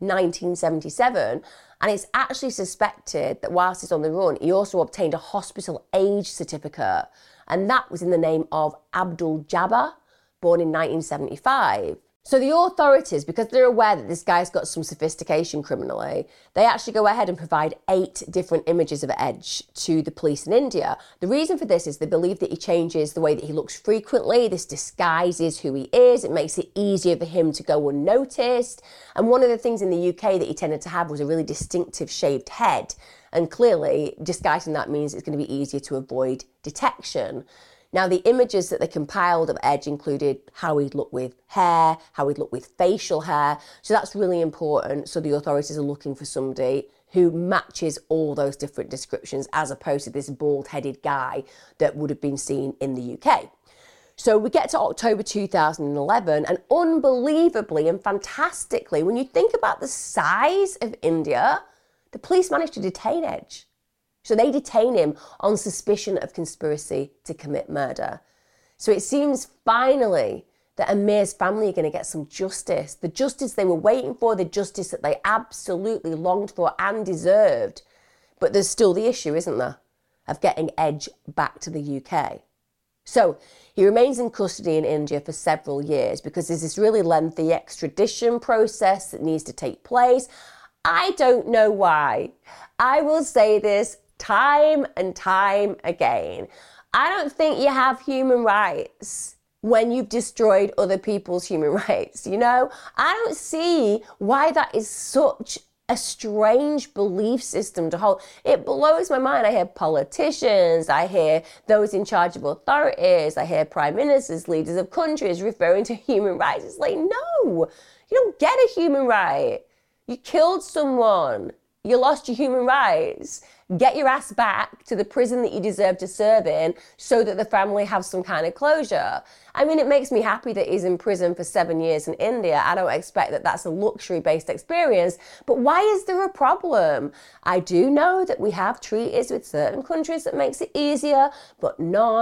1977, and it's actually suspected that whilst he's on the run, he also obtained a hospital age certificate, and that was in the name of Abdul Jabbar, born in 1975. So the authorities, because they're aware that this guy's got some sophistication criminally, they actually go ahead and provide 8 different images of Edge to the police in India. The reason for this is they believe that he changes the way that he looks frequently. This disguises who he is. It makes it easier for him to go unnoticed. And one of the things in the UK that he tended to have was a really distinctive shaved head. And clearly, disguising that means it's going to be easier to avoid detection. Now, the images that they compiled of Edge included how he'd look with hair, how he'd look with facial hair. So that's really important. So the authorities are looking for somebody who matches all those different descriptions as opposed to this bald-headed guy that would have been seen in the UK. So we get to October 2011, and unbelievably and fantastically, when you think about the size of India, the police managed to detain Edge. So they detain him on suspicion of conspiracy to commit murder. So it seems finally that Amir's family are going to get some justice. The justice they were waiting for, the justice that they absolutely longed for and deserved. But there's still the issue, isn't there, of getting Edge back to the UK. So he remains in custody in India for several years because there's this really lengthy extradition process that needs to take place. I don't know why. I will say this time and time again. I don't think you have human rights when you've destroyed other people's human rights, you know? I don't see why that is such a strange belief system to hold. It blows my mind. I hear politicians, I hear those in charge of authorities, I hear prime ministers, leaders of countries referring to human rights. It's like, no, you don't get a human right. You killed someone. You lost your human rights. Get your ass back to the prison that you deserve to serve in so that the family have some kind of closure. I mean, it makes me happy that he's in prison for 7 years in India. I don't expect that that's a luxury-based experience, but why is there a problem? I do know that we have treaties with certain countries that makes it easier, but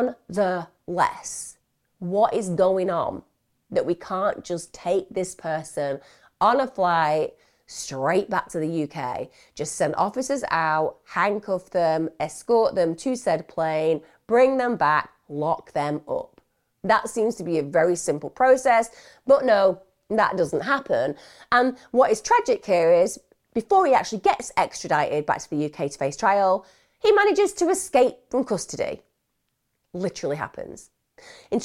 nonetheless, what is going on that we can't just take this person on a flight straight back to the UK, just send officers out, handcuff them, escort them to said plane, bring them back, lock them up? That seems to be a very simple process, but no, that doesn't happen. And what is tragic here is, before he actually gets extradited back to the UK to face trial, he manages to escape from custody. Literally happens. In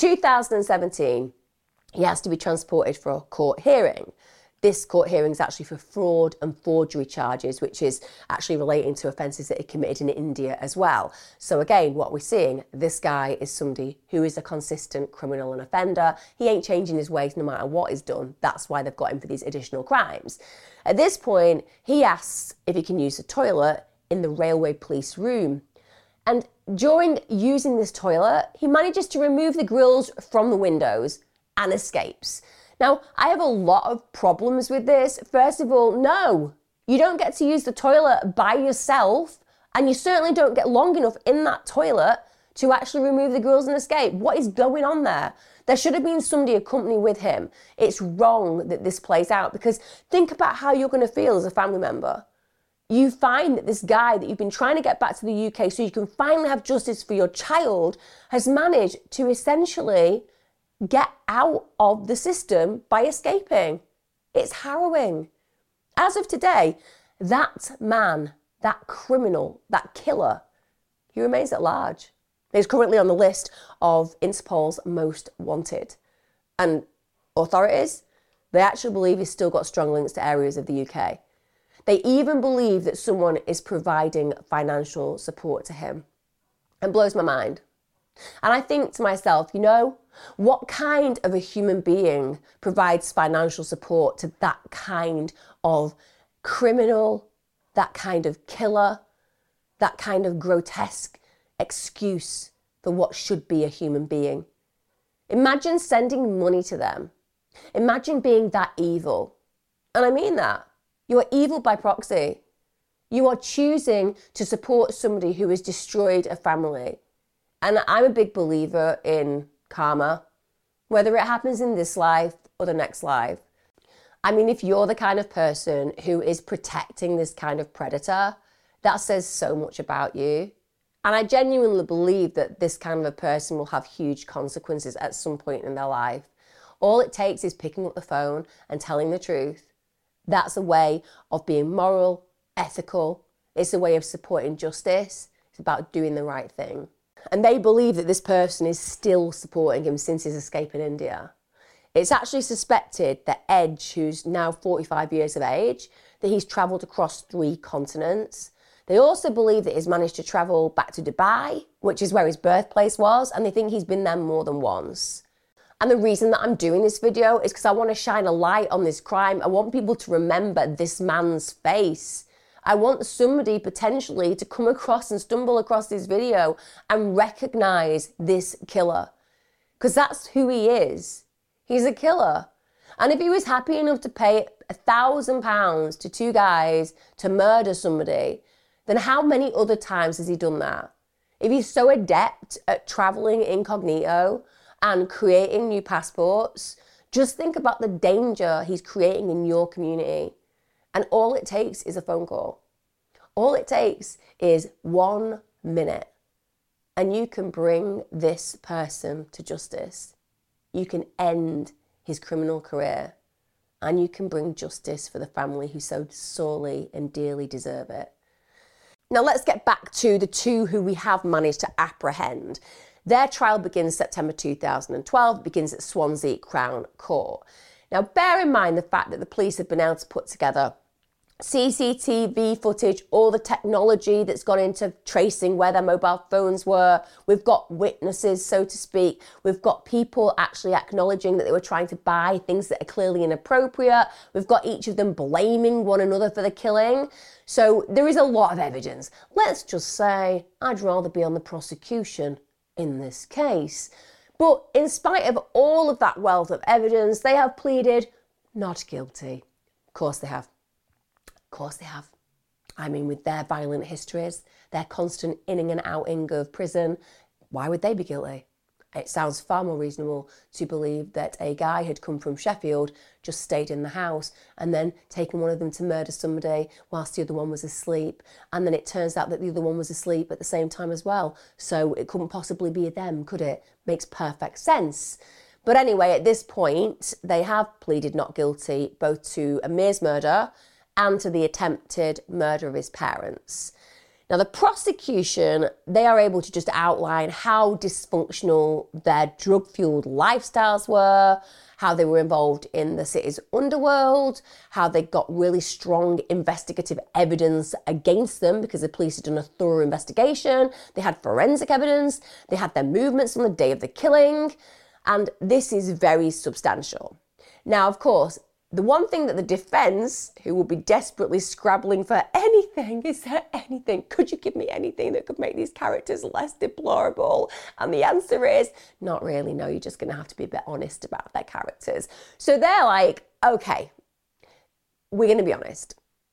2017, he has to be transported for a court hearing. This court hearing is actually for fraud and forgery charges, which is actually relating to offences that he committed in India as well. So again, what we're seeing, this guy is somebody who is a consistent criminal and offender. He ain't changing his ways no matter what is done. That's why they've got him for these additional crimes. At this point, he asks if he can use the toilet in the railway police room. And during using this toilet, he manages to remove the grills from the windows and escapes. Now, I have a lot of problems with this. First of all, no, you don't get to use the toilet by yourself, and you certainly don't get long enough in that toilet to actually remove the grills and escape. What is going on there? There should have been somebody accompanying with him. It's wrong that this plays out, because think about how you're going to feel as a family member. You find that this guy that you've been trying to get back to the UK so you can finally have justice for your child has managed to essentially get out of the system by escaping. It's harrowing. As of today, that man, that criminal, that killer, he remains at large. He's currently on the list of Interpol's most wanted. And authorities, they actually believe he's still got strong links to areas of the UK. They even believe that someone is providing financial support to him. It blows my mind. And I think to myself, you know, what kind of a human being provides financial support to that kind of criminal, that kind of killer, that kind of grotesque excuse for what should be a human being? Imagine sending money to them. Imagine being that evil. And I mean that. You are evil by proxy. You are choosing to support somebody who has destroyed a family. And I'm a big believer in karma, whether it happens in this life or the next life. I mean, if you're the kind of person who is protecting this kind of predator, that says so much about you. And I genuinely believe that this kind of a person will have huge consequences at some point in their life. All it takes is picking up the phone and telling the truth. That's a way of being moral, ethical. It's a way of supporting justice. It's about doing the right thing. And they believe that this person is still supporting him since his escape in India. It's actually suspected that Edge, who's now 45 years of age, that he's travelled across 3 continents. They also believe that he's managed to travel back to Dubai, which is where his birthplace was, and they think he's been there more than once. And the reason that I'm doing this video is because I want to shine a light on this crime. I want people to remember this man's face. I want somebody potentially to come across and stumble across this video and recognise this killer. Because that's who he is. He's a killer. And if he was happy enough to pay £1,000 to 2 guys to murder somebody, then how many other times has he done that? If he's so adept at traveling incognito and creating new passports, just think about the danger he's creating in your community. And all it takes is a phone call. All it takes is 1 minute. And you can bring this person to justice. You can end his criminal career. And you can bring justice for the family who so sorely and dearly deserve it. Now let's get back to the two who we have managed to apprehend. Their trial begins September 2012, begins at Swansea Crown Court. Now bear in mind the fact that the police have been able to put together CCTV footage, all the technology that's gone into tracing where their mobile phones were. We've got witnesses, so to speak. We've got people actually acknowledging that they were trying to buy things that are clearly inappropriate. We've got each of them blaming one another for the killing. So there is a lot of evidence. Let's just say I'd rather be on the prosecution in this case. But in spite of all of that wealth of evidence, they have pleaded not guilty. Of course they have. Of course they have. I mean, with their violent histories, their constant inning and outing of prison, why would they be guilty? It sounds far more reasonable to believe that a guy had come from Sheffield, just stayed in the house, and then taken one of them to murder somebody whilst the other one was asleep. And then it turns out that the other one was asleep at the same time as well. So it couldn't possibly be them, could it? Makes perfect sense. But anyway, at this point, they have pleaded not guilty both to Amir's murder and to the attempted murder of his parents. Now, the prosecution, they are able to just outline how dysfunctional their drug-fueled lifestyles were, how they were involved in the city's underworld, how they got really strong investigative evidence against them because the police had done a thorough investigation. They had forensic evidence. They had their movements on the day of the killing. And this is very substantial. Now, of course, the one thing that the defence, who will be desperately scrabbling for anything, is there anything? Could you give me anything that could make these characters less deplorable? And the answer is, not really, no, you're just going to have to be a bit honest about their characters. So they're like, okay, we're going to be honest.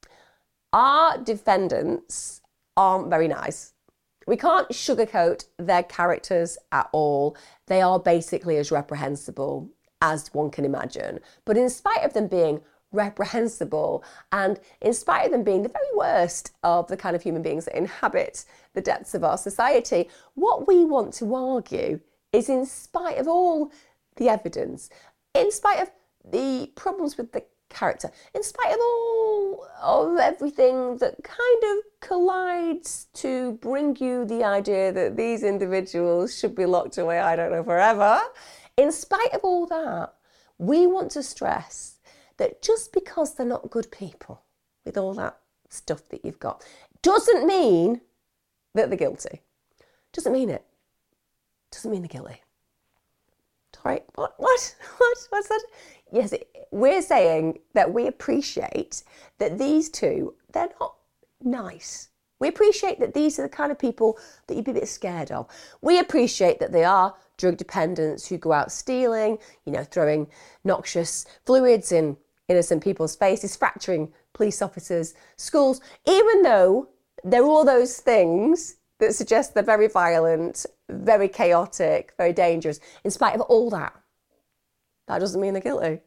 Our defendants aren't very nice. We can't sugarcoat their characters at all. They are basically as reprehensible as one can imagine. But in spite of them being reprehensible and in spite of them being the very worst of the kind of human beings that inhabit the depths of our society, what we want to argue is in spite of all the evidence, in spite of the problems with the character, in spite of all of everything that kind of collides to bring you the idea that these individuals should be locked away, I don't know, forever. In spite of all that, we want to stress that just because they're not good people, with all that stuff that you've got, doesn't mean that they're guilty. Doesn't mean it. Doesn't mean they're guilty. All right, what's that? Yes, we're saying that we appreciate that these two, they're not nice. We appreciate that these are the kind of people that you'd be a bit scared of. We appreciate that they are drug dependents who go out stealing, throwing noxious fluids in innocent people's faces, fracturing police officers, schools, even though they're all those things that suggest they're very violent, very chaotic, very dangerous. In spite of all that, that doesn't mean they're guilty.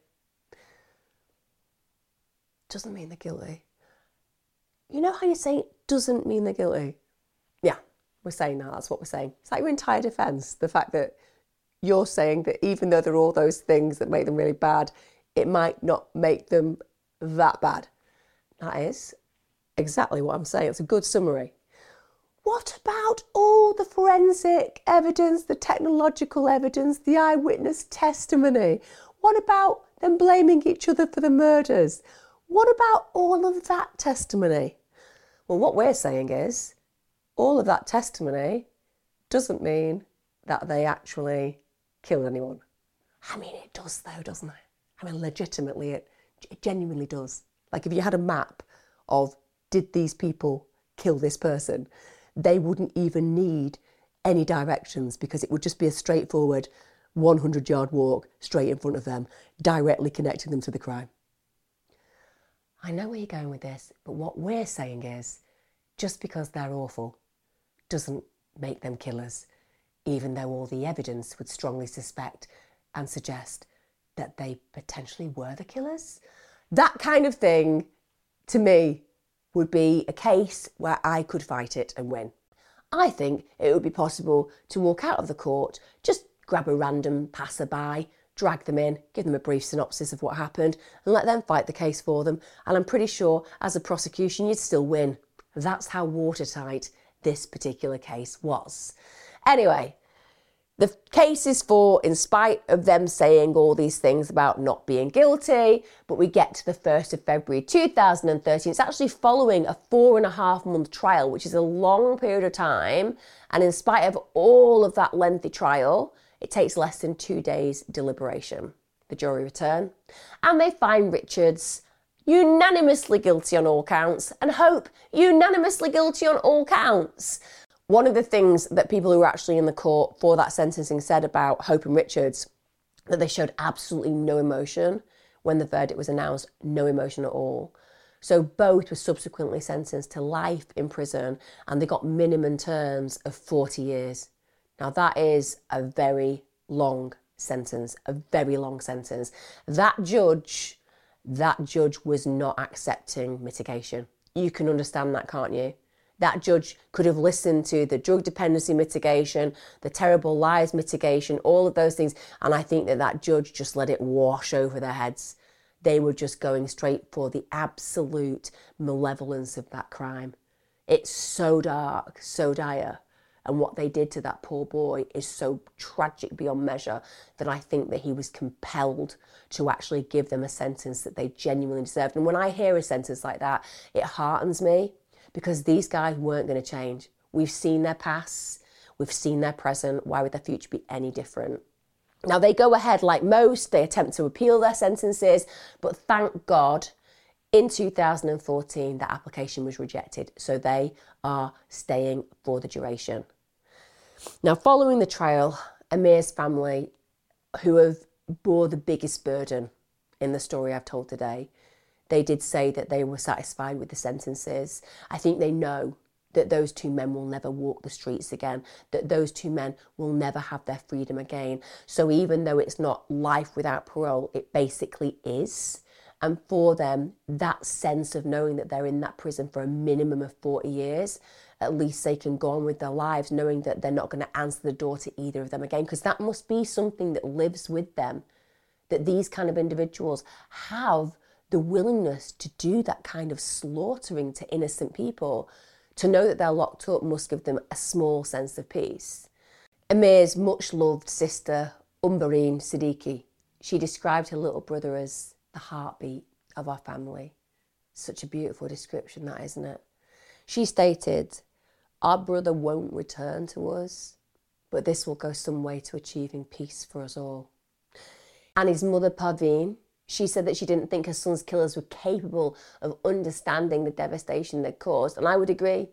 Doesn't mean they're guilty. You know how you say it doesn't mean they're guilty? Yeah, we're saying that. That's what we're saying. It's like your entire defence. The fact that you're saying that even though they're all those things that make them really bad, it might not make them that bad. That is exactly what I'm saying. It's a good summary. What about all the forensic evidence, the technological evidence, the eyewitness testimony? What about them blaming each other for the murders? What about all of that testimony? Well, what we're saying is all of that testimony doesn't mean that they actually killed anyone. I mean, it does though, doesn't it? I mean, legitimately, it genuinely does. Like if you had a map of did these people kill this person, they wouldn't even need any directions because it would just be a straightforward 100-yard walk straight in front of them, directly connecting them to the crime. I know where you're going with this, but what we're saying is just because they're awful doesn't make them killers, even though all the evidence would strongly suspect and suggest that they potentially were the killers. That kind of thing, to me, would be a case where I could fight it and win. I think it would be possible to walk out of the court, just grab a random passerby, drag them in, give them a brief synopsis of what happened, and let them fight the case for them. And I'm pretty sure, as a prosecution, you'd still win. That's how watertight this particular case was. Anyway, the case is for, in spite of them saying all these things about not being guilty, but we get to the 1st of February 2013. It's actually following a 4.5-month trial, which is a long period of time. And in spite of all of that lengthy trial, it takes less than 2 days deliberation. The jury return and they find Richards unanimously guilty on all counts and Hope unanimously guilty on all counts. One of the things that people who were actually in the court for that sentencing said about Hope and Richards, that they showed absolutely no emotion when the verdict was announced, no emotion at all. So both were subsequently sentenced to life in prison and they got minimum terms of 40 years. Now that is a very long sentence, a very long sentence. That judge was not accepting mitigation. You can understand that, can't you? That judge could have listened to the drug dependency mitigation, the terrible lies mitigation, all of those things. And I think that judge just let it wash over their heads. They were just going straight for the absolute malevolence of that crime. It's so dark, so dire. And what they did to that poor boy is so tragic beyond measure that I think that he was compelled to actually give them a sentence that they genuinely deserved. And when I hear a sentence like that, it heartens me. Because these guys weren't going to change. We've seen their past, we've seen their present. Why would their future be any different? Now they go ahead like most, they attempt to appeal their sentences, but thank God in 2014 that application was rejected. So they are staying for the duration. Now following the trial, Amir's family, who have bore the biggest burden in the story I've told today, they did say that they were satisfied with the sentences. I think they know that those two men will never walk the streets again, that those two men will never have their freedom again. So even though it's not life without parole, it basically is. And for them, that sense of knowing that they're in that prison for a minimum of 40 years, at least they can go on with their lives knowing that they're not going to answer the door to either of them again, because that must be something that lives with them, that these kind of individuals have the willingness to do that kind of slaughtering to innocent people. To know that they're locked up must give them a small sense of peace. Amir's much loved sister, Umbareen Siddiqui, she described her little brother as the heartbeat of our family. Such a beautiful description, that, isn't it? She stated, "Our brother won't return to us, but this will go some way to achieving peace for us all." And his mother, Parveen, she said that she didn't think her son's killers were capable of understanding the devastation they'd caused. And I would agree.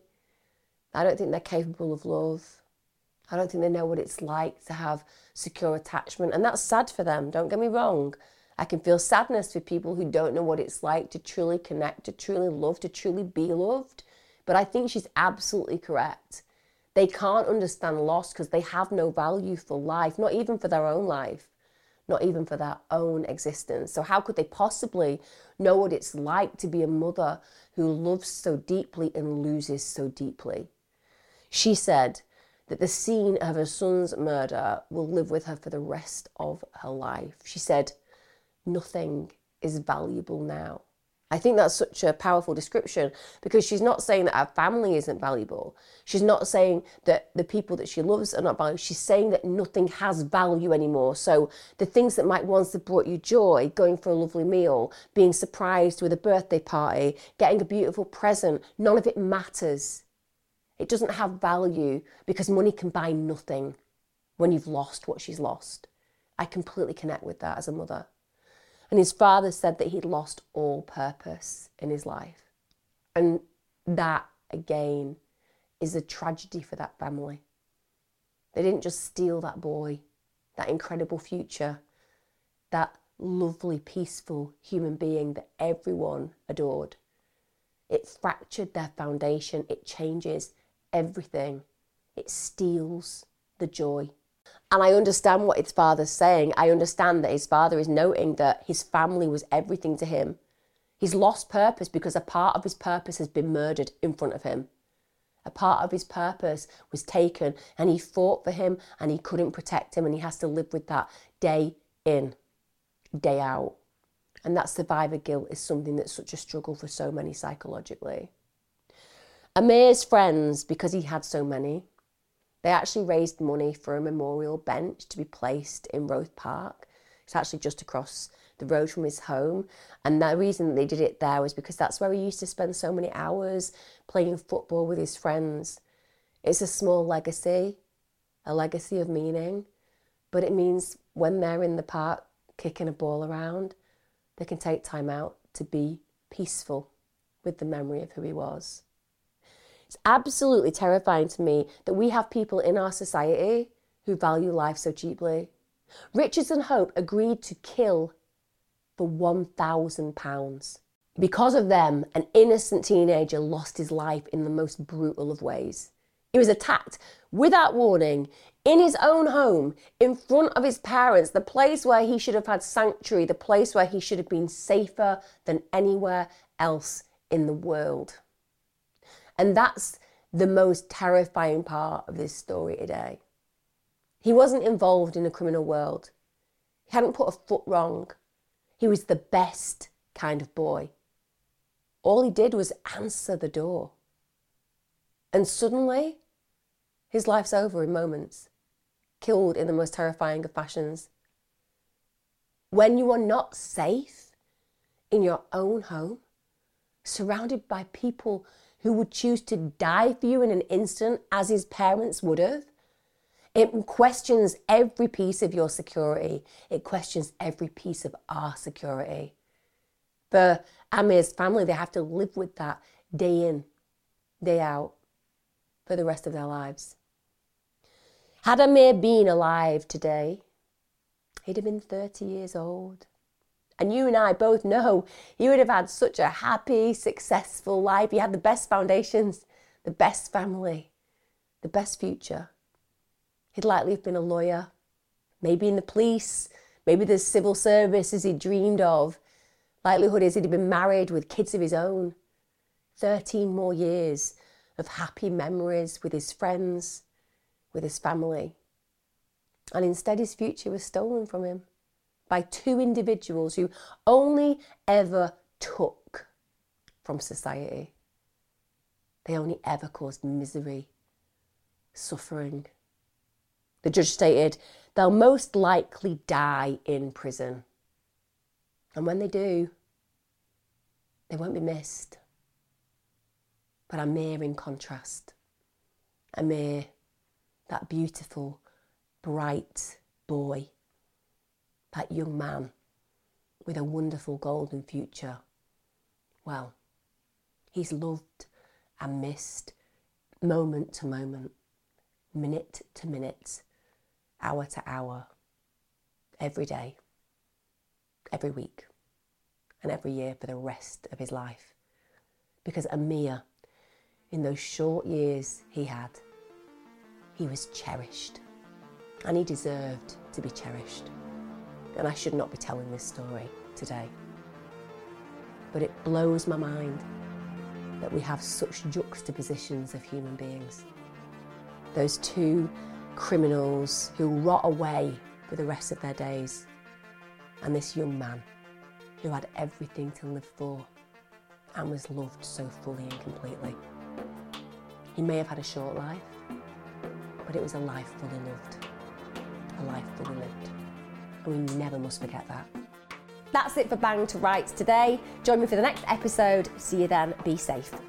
I don't think they're capable of love. I don't think they know what it's like to have secure attachment. And that's sad for them, don't get me wrong. I can feel sadness for people who don't know what it's like to truly connect, to truly love, to truly be loved. But I think she's absolutely correct. They can't understand loss because they have no value for life, not even for their own life. Not even for their own existence. So how could they possibly know what it's like to be a mother who loves so deeply and loses so deeply? She said that the scene of her son's murder will live with her for the rest of her life. She said, "Nothing is valuable now." I think that's such a powerful description because she's not saying that her family isn't valuable. She's not saying that the people that she loves are not valuable. She's saying that nothing has value anymore. So the things that might once have brought you joy, going for a lovely meal, being surprised with a birthday party, getting a beautiful present, none of it matters. It doesn't have value because money can buy nothing when you've lost what she's lost. I completely connect with that as a mother. And his father said that he'd lost all purpose in his life. And that, again, is a tragedy for that family. They didn't just steal that boy, that incredible future, that lovely, peaceful human being that everyone adored. It fractured their foundation. It changes everything. It steals the joy. And I understand what his father's saying. I understand that his father is noting that his family was everything to him. He's lost purpose because a part of his purpose has been murdered in front of him. A part of his purpose was taken, and he fought for him and he couldn't protect him, and he has to live with that day in, day out. And that survivor guilt is something that's such a struggle for so many psychologically. Amir's friends, because he had so many, they actually raised money for a memorial bench to be placed in Roath Park. It's actually just across the road from his home. And the reason they did it there was because that's where he used to spend so many hours playing football with his friends. It's a small legacy, a legacy of meaning, but it means when they're in the park kicking a ball around, they can take time out to be peaceful with the memory of who he was. It's absolutely terrifying to me that we have people in our society who value life so cheaply. Richards and Hope agreed to kill for £1,000. Because of them, an innocent teenager lost his life in the most brutal of ways. He was attacked without warning in his own home, in front of his parents, the place where he should have had sanctuary, the place where he should have been safer than anywhere else in the world. And that's the most terrifying part of this story today. He wasn't involved in a criminal world. He hadn't put a foot wrong. He was the best kind of boy. All he did was answer the door. And suddenly, his life's over in moments, killed in the most terrifying of fashions. When you are not safe in your own home, surrounded by people who would choose to die for you in an instant, as his parents would have, it questions every piece of your security. It questions every piece of our security. For Amir's family, they have to live with that day in, day out, for the rest of their lives. Had Amir been alive today, he'd have been 30 years old. And you and I both know he would have had such a happy, successful life. He had the best foundations, the best family, the best future. He'd likely have been a lawyer, maybe in the police, maybe the civil service as he dreamed of. Likelihood is he'd have been married with kids of his own. 13 more years of happy memories with his friends, with his family. And instead his future was stolen from him by two individuals who only ever took from society. They only ever caused misery, suffering. The judge stated, they'll most likely die in prison. And when they do, they won't be missed. But Amir, in contrast, Amir, that beautiful, bright boy, that young man with a wonderful golden future, well, he's loved and missed moment to moment, minute to minute, hour to hour, every day, every week, and every year for the rest of his life. Because Amir, in those short years he had, he was cherished, and he deserved to be cherished. And I should not be telling this story today. But it blows my mind that we have such juxtapositions of human beings. Those two criminals who rot away for the rest of their days, and this young man who had everything to live for and was loved so fully and completely. He may have had a short life, but it was a life fully loved, a life fully lived. And we never must forget that. That's it for Bang to Rights today. Join me for the next episode. See you then. Be safe.